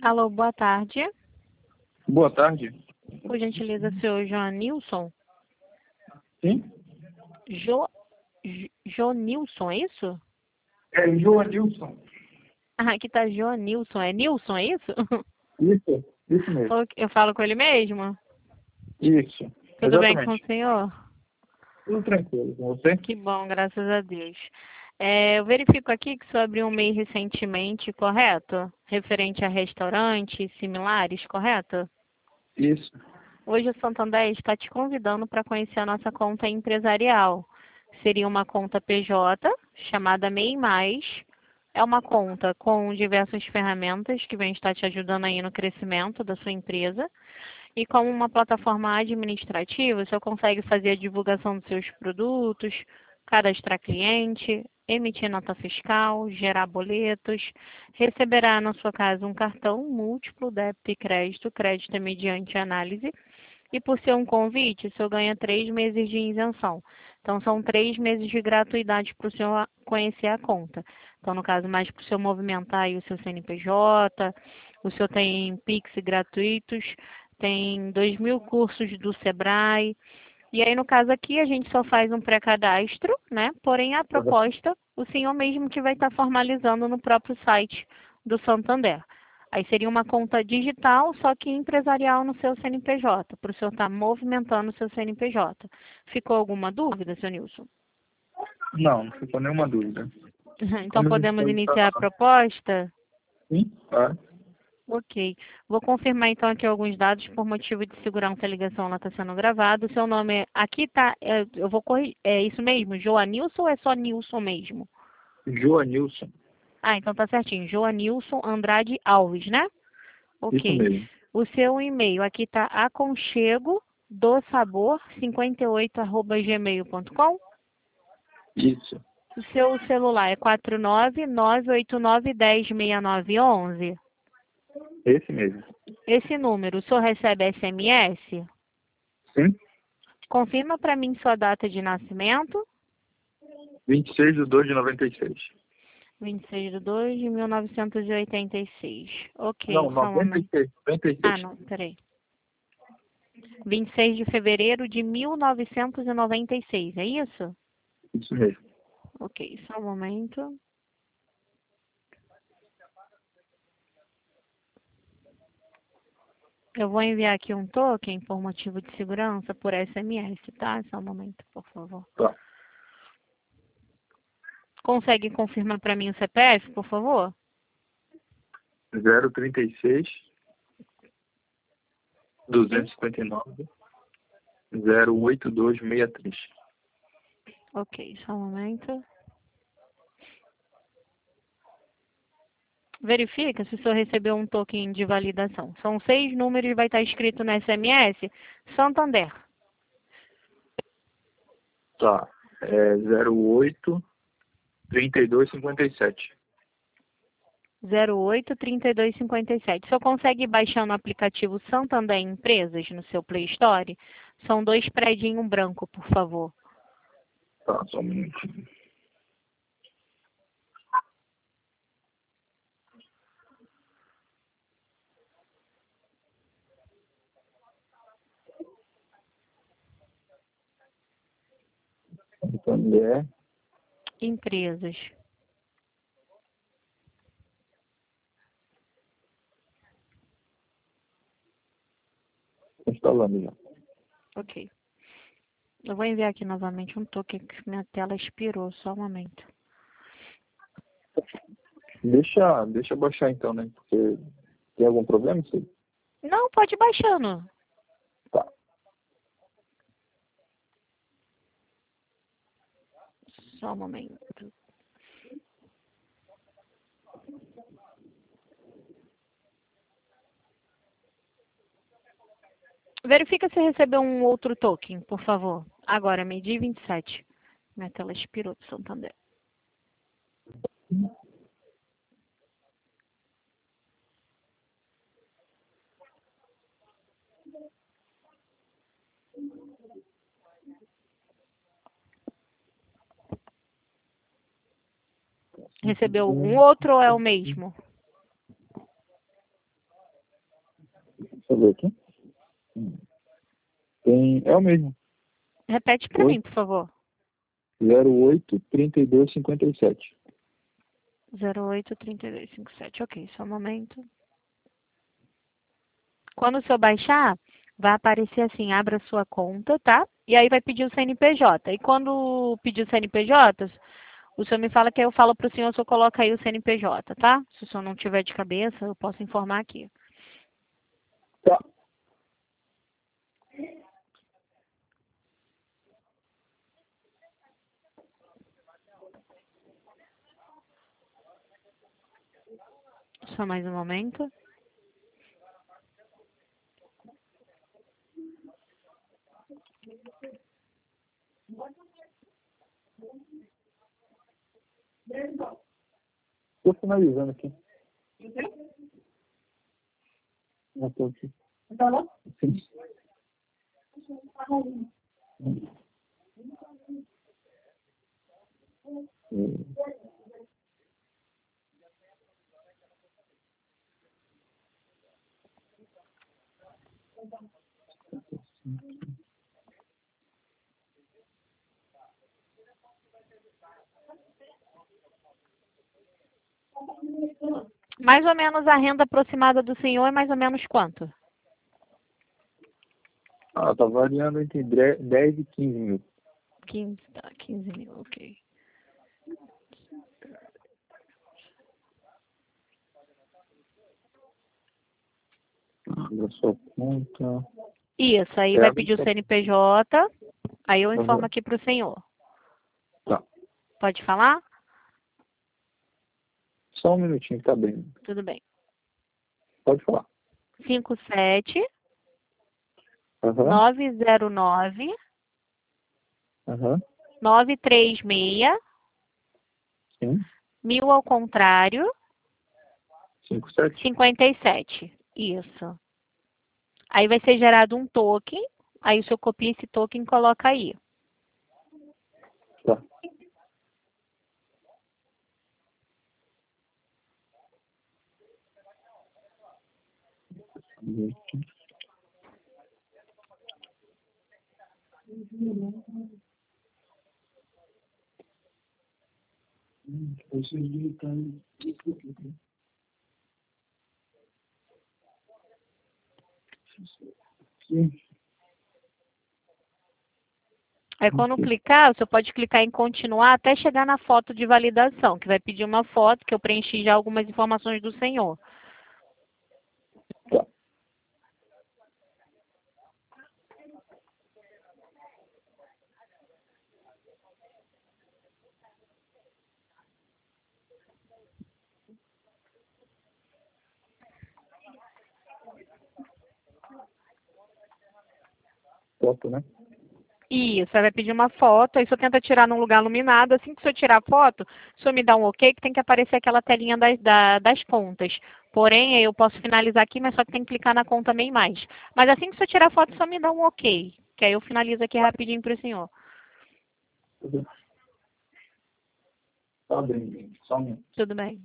Alô, boa tarde. Boa tarde. Por gentileza, senhor Joanilson? Sim? Jonilson, é isso? É Joanilson. Ah, aqui tá Joanilson. É Nilson, é isso? Isso mesmo. Eu falo com ele mesmo? Isso, Tudo bem com o exatamente. senhor? Tudo tranquilo com você? Que bom, graças a Deus. Eu verifico aqui que o senhor abriu um MEI recentemente, correto? Referente a restaurantes similares, correto? Isso. Hoje o Santander está te convidando para conhecer a nossa conta empresarial. Seria uma conta PJ, chamada MEI Mais. É uma conta com diversas ferramentas que vão estar te ajudando aí no crescimento da sua empresa. E como uma plataforma administrativa, você consegue fazer a divulgação dos seus produtos, cadastrar cliente, emitir nota fiscal, gerar boletos, receberá na sua casa um cartão múltiplo, débito e crédito, crédito é mediante análise, e por ser um convite, o senhor ganha 3 meses de isenção. Então, são 3 meses de gratuidade para o senhor conhecer a conta. Então, no caso, mais para o senhor movimentar aí o seu CNPJ, o senhor tem Pix gratuitos, tem 2.000 cursos do Sebrae. E aí, no caso aqui, a gente só faz um pré-cadastro, né? Porém, a proposta, o senhor mesmo que vai estar formalizando no próprio site do Santander. Aí seria uma conta digital, só que empresarial no seu CNPJ, para o senhor estar movimentando o seu CNPJ. Ficou alguma dúvida, seu Nilson? Não ficou nenhuma dúvida. Então Como a gente podemos pode iniciar a estar... proposta? Sim? Tá. Ok. Vou confirmar então aqui alguns dados por motivo de segurança. A ligação ela está sendo gravada. O seu nome é... Aqui tá... eu vou corrigir. É isso mesmo? Joanilson ou é só Nilson mesmo? Joanilson. Ah, então tá certinho. Joanilson Andrade Alves, né? Isso Ok. mesmo. O seu e-mail aqui tá aconchego do sabor 58@gmail.com. Isso. O seu celular é 49989106911. Esse mesmo. Esse número, o senhor recebe SMS? Sim? Confirma para mim sua data de nascimento. 26/2/96. 26/2/1986. Não, Ok, só um momento. 96. Ah, 96. não, peraí. 26 de fevereiro de 1996, é isso? Isso mesmo. Ok, só um momento. Eu vou enviar aqui um token por motivo de segurança por SMS, tá? Só um momento, por favor. Tá. Consegue confirmar para mim o CPF, por favor? 036 Sim? 259 08263. Ok, só um momento. Verifica se o senhor recebeu um token de validação. São 6 números e vai estar escrito no SMS Santander. Tá. É 08 3257. 083257. O senhor consegue baixar no aplicativo Santander Empresas no seu Play Store? São 2 predinho branco, por favor. Tá, só um minutinho. Santander. Empresas. Instalando já. Ok. Eu vou enviar aqui novamente um token que minha tela expirou. Só um momento. Deixa eu baixar então, né? Porque tem algum problema isso aí? Não, pode ir baixando. Tá. Só um momento. Verifica se recebeu um outro token, por favor. Agora, meio-dia e 27. Minha tela expirou de Santander. Recebeu algum outro ou é o mesmo? ver aqui. É o mesmo. Repete para mim, por favor. 08-32-57. 083257. Ok, só um momento. Quando o senhor baixar, vai aparecer assim, abra sua conta, tá? E aí vai pedir o CNPJ. E quando pedir o CNPJ, o senhor me fala que aí eu falo para o senhor coloca aí o CNPJ, tá? Se o senhor não tiver de cabeça, eu posso informar aqui. Tá. Só mais um momento. Estou finalizando aqui. Já estou aqui. Sim. Mais ou menos a renda aproximada do senhor é mais ou menos quanto? Tá variando entre 10 e 15 mil. 15, tá, 15 mil, ok. Abra sua conta. Isso, aí vai pedir o CNPJ, aí eu informo aqui para o senhor. Tá. Pode falar? Só um minutinho, tá bem. Tudo bem. Pode falar. 57 Aham. 909 Aham. 936 Sim. 1000 ao contrário, 57. 57. Isso. Aí vai ser gerado um token, aí o senhor copia esse token e coloca aí. Tá. Sim. Aí quando clicar, o senhor pode clicar em continuar até chegar na foto de validação, que vai pedir uma foto, que eu preenchi já algumas informações do senhor. Tá. Foto, né? Isso, aí vai pedir uma foto, aí o senhor tenta tirar num lugar iluminado. Assim que o senhor tirar a foto, o senhor me dá um ok, que tem que aparecer aquela telinha das contas. Porém, aí eu posso finalizar aqui, mas só que tem que clicar na conta MEI mais. Mas assim que o senhor tirar a foto, só me dá um ok, que aí eu finalizo aqui rapidinho para o senhor. Tá bem, só um minuto. Tudo bem.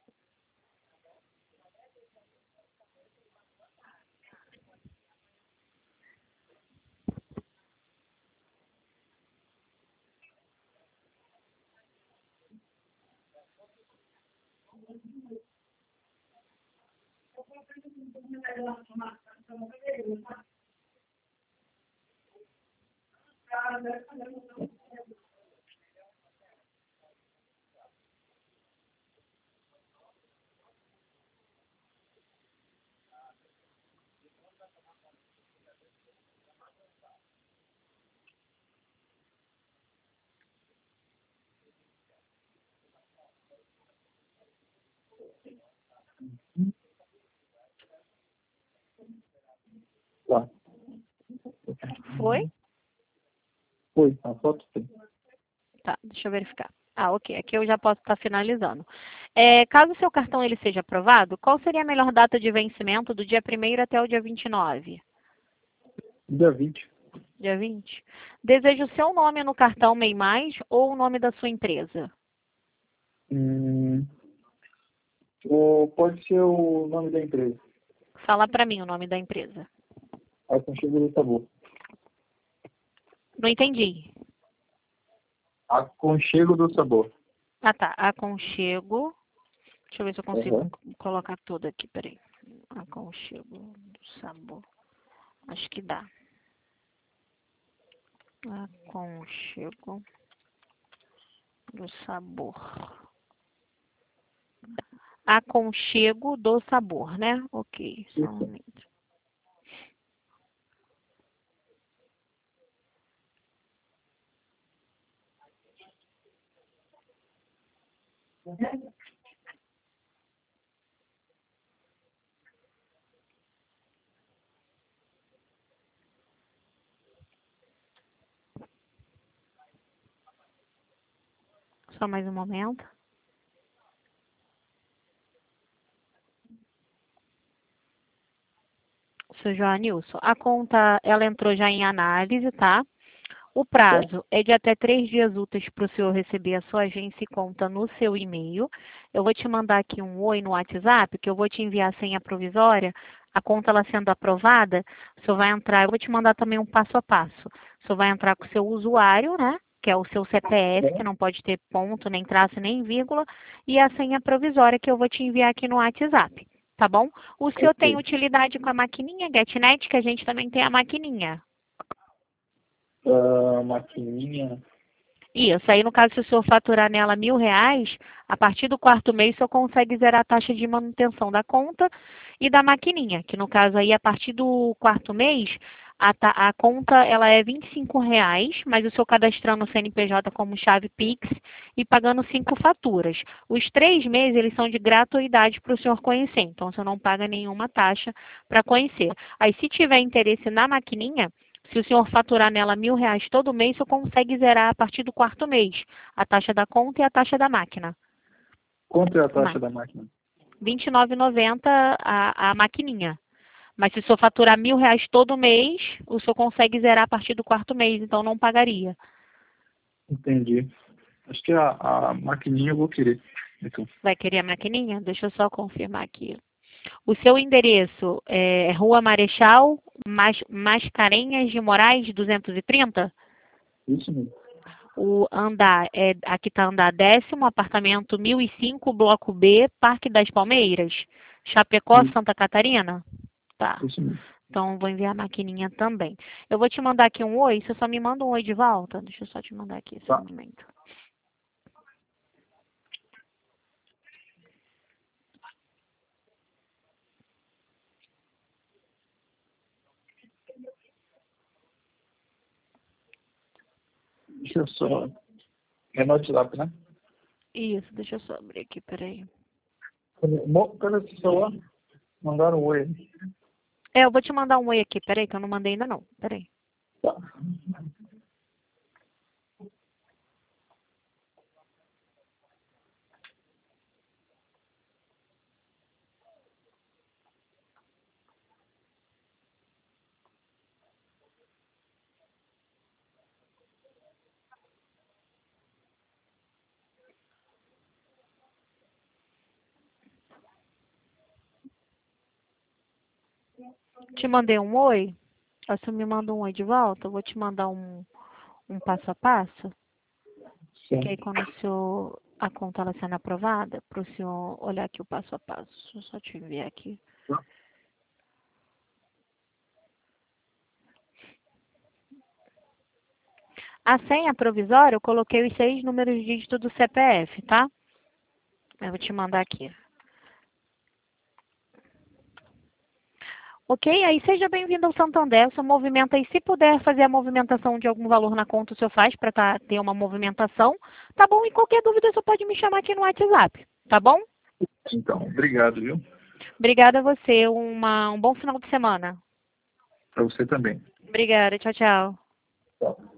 Tá. Foi? Foi, a foto tem. Tá, deixa eu verificar. Ah, ok. Aqui eu já posso estar finalizando. Caso o seu cartão ele seja aprovado, qual seria a melhor data de vencimento do dia 1º até o dia 29? Dia 20. Dia 20? Deseja o seu nome no cartão MEI Mais ou o nome da sua empresa? Ou pode ser o nome da empresa. Fala para mim o nome da empresa. Aconchego do Sabor. Não entendi. Aconchego do Sabor. Ah, tá. Aconchego. Deixa eu ver se eu consigo Uhum. colocar tudo aqui, peraí. Aconchego do Sabor. Acho que dá. Aconchego do Sabor. Aconchego do Sabor, né? Ok, só um Isso. momento. Só mais um momento. Seu Joanilson, a conta, ela entrou já em análise, tá? O prazo é de até 3 dias úteis para o senhor receber a sua agência e conta no seu e-mail. Eu vou te mandar aqui um oi no WhatsApp, que eu vou te enviar a senha provisória. A conta ela sendo aprovada, o senhor vai entrar, eu vou te mandar também um passo a passo. O senhor vai entrar com o seu usuário, né? Que é o seu CPF, que não pode ter ponto, nem traço, nem vírgula, e a senha provisória que eu vou te enviar aqui no WhatsApp, tá bom? O senhor tem Ok. utilidade com a maquininha GetNet, que a gente também tem a maquininha. Maquininha. Isso, aí no caso, se o senhor faturar nela R$ 1.000, a partir do quarto mês o senhor consegue zerar a taxa de manutenção da conta e da maquininha, que no caso aí, a partir do quarto mês, a conta ela é R$ 25, mas o senhor cadastrando o CNPJ como chave Pix e pagando 5 faturas. Os 3 meses, eles são de gratuidade para o senhor conhecer, então o senhor não paga nenhuma taxa para conhecer. Aí, se tiver interesse na maquininha, se o senhor faturar nela R$ 1.000 todo mês, o senhor consegue zerar a partir do quarto mês a taxa da conta e a taxa da máquina. Quanto é a taxa Mas da máquina? R$ 29,90 a maquininha. Mas se o senhor faturar R$ 1.000 todo mês, o senhor consegue zerar a partir do quarto mês, então não pagaria. Entendi. Acho que a maquininha eu vou querer. Então, Vai querer a maquininha? Deixa eu só confirmar aqui. O seu endereço é Rua Marechal Mascarenhas de Moraes 230? isso mesmo. O andar, aqui está andar 10º, apartamento 1005, bloco B, Parque das Palmeiras, Chapecó, Isso, Santa Catarina? Tá. isso mesmo. Então, vou enviar a maquininha também. Eu vou te mandar aqui um oi, você só me manda um oi de volta? Deixa eu só te mandar aqui, só um Tá. momento. Deixa eu só. É no WhatsApp, né? Isso, deixa eu só abrir aqui, peraí. Cadê esse celular? Mandaram um oi. Eu vou te mandar um oi aqui, peraí, que eu não mandei ainda não, peraí. Tá. Te mandei um oi? Aí você me manda um oi de volta, eu vou te mandar um passo a passo. Que aí Sim. quando a conta ela sendo aprovada, para o senhor olhar aqui o passo a passo. Deixa eu só te enviar aqui. Tá. A senha provisória, eu coloquei os 6 números de dígito do CPF, tá? Eu vou te mandar aqui. Ok? Aí seja bem-vindo ao Santander. O seu movimento aí, se puder fazer a movimentação de algum valor na conta, o senhor faz para ter uma movimentação. Tá bom? E qualquer dúvida, o senhor pode me chamar aqui no WhatsApp. Tá bom? Então, obrigado, viu? Obrigada a você. Um bom final de semana. Para você também. Obrigada. Tchau, tchau. Tchau.